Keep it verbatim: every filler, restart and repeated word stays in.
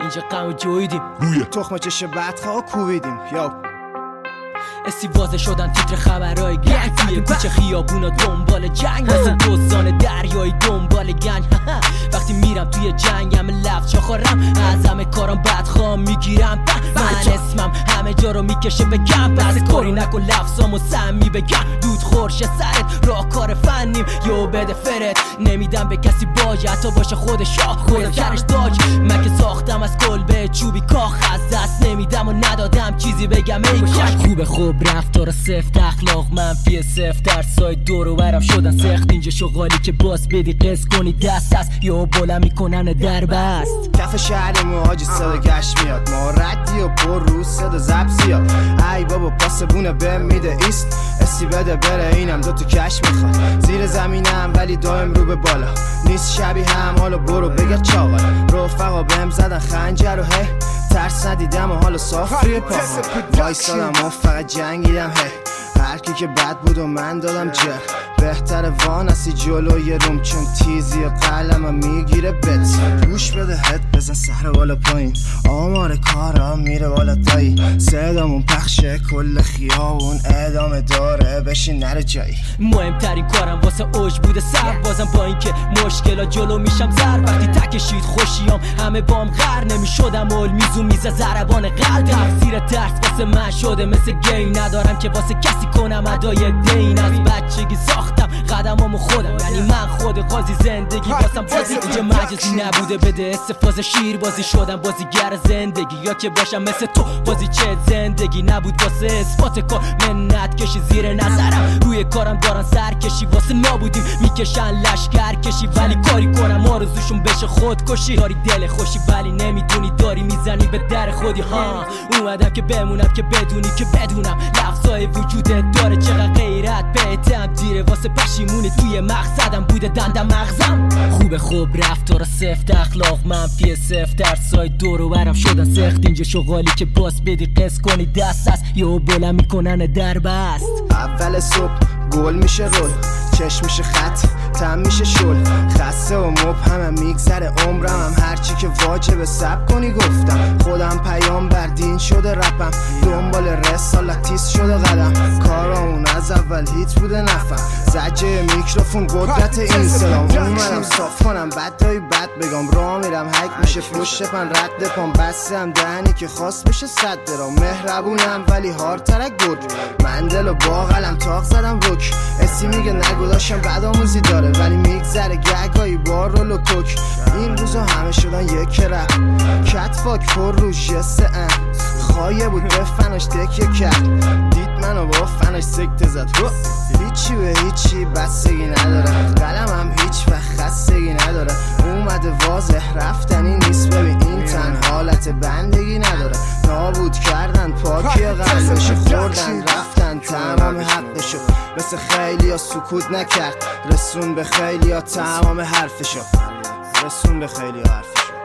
اینجا غم جویدیم روی تخم چش بدخواه کوبیدیم یا استیوازه شدن تیتر خبرهای گنگ توی کوچه خیابونا دنبال جنگ مثل دوزان دریایی دنبال گنج وقتی میرم توی جنگ همه لفظ چاخارم از همه کارم بدخوام میگیرم من اسمم همه جا رو میکشه به کم پس کاری نکن لفظامو سمی بگم دود خورش سرت راه کار فنیم یو بده فرت نمیدم به کسی باج حتی باشه خودش خودم کرش داج من که ساختم از کلبه چوبی کاخ از دست نمیدم و ندادم چیزی بگم ای کاش خوبه خوب رفتار سفت اخلاق منفی سفت درسای دور و برم شدن سخت اینجا شغالی که باز بدی قص کنی دست هست یا بلند میکنن در بست کف شهریم و حاجی صدا گشت میاد ما ردی و پر رو صدا زب زیاد ای بابا پاسبونه بهم میده ایست اسی بده بره اینم دوتا کش میخواد زیر زمینم ولی دایم رو به بالا نیست شبیه هم حالا برو بگه چاقا رفقا بهم زدن خنجر و هی ترس ندیدم و حالا صاف روی پا وایستادم و فقط جنگیدم هی هرکی که بد بود و من دادم جر بهتر وانسی جلوی روم چون تیزی و قلمم میگیره بت گوش بده هد بزن سر بالا پایین آمار کارا میره بالا تایی صدامون پخشه کل خیابون ادامه داره بشین نره جایی مهمترین کارم واسه اوج بوده سر بازم با اینکه مشکلا جلو میشم زر وقتی تکشید خوشیام همه بام غر نمیشدم اول میزو میزه ضربان قلب تفسیر ترس واسه من شده مثل گیم ندارم که واسه کسی کنم ادای دین از بچگی ساختم قدمامو خودم یعنی من خود قاضی زندگی واسم بازی اینجا مجازی نبوده بده استفاده شیر بازی شدم بازیگر زندگی یا که باشم مثل تو بازی چه زندگی نبود واسه اثبات کار منت کشی زیر نظرم روی کارم دارن سرکشی واسه نابودیم میکشن لشکر کشی ولی کاری کنم آرزوشون بشه خودکشی داری دل خوشی ولی نمیدونی داری میزنی به در خودی ها اومدم که بمونم که بدونی که بدونم لفظای وجودت داره چقدر غیرت بهتم دیره واسه پشیمونی توی مقصدم بوده دندم مغزم خوبه خوب رفتار سفت اخلاق منفی سفت درسای دور و برم شدن سخت اینجا شغالی که باز بدی قص کنی دست هست یا بلند میکنن در بست اول صبح گل میشه رول چشم میشه خط تم میشه شل خسته و مبهمم میگذره عمرم هم هرچی که واجبه سب کنی گفتم خودم پیام بر دین شده رپم دنبال رسالتیست شده قدم کارامون از اول هیت بوده نفهم زجه میکروفون قدرت این سلام اومدم صاف کنم بد دایی بد بگم راه میرم حک میشه پشت پن رد پام بستم دهنی که خواست بشه صد درام مهربونم ولی هارترک گرگ من دل و با قلم تاق زدم رک اسی میگه نگو داشتم بعد آموزی داره ولی میگذره گگایی با رول و کوک این روزا همه شدن یک رپ کت فاک پر رو جسته ان خواهیه بود به فناش تکیه کرد دید منو با فناش سکته زد هیچی به هیچی بستگی نداره قلمم هیچ وقت خستگی نداره اومده واضح رفتنی نیست ببین این تن حالت بندگی نداره نابود کردن پاکی قلبشو خوردن رفتن تمام حقشو مثل خیلی ها سکوت نکرد رسون به خیلی ها تمام حرفشو رسون به خیلی ها حرفشو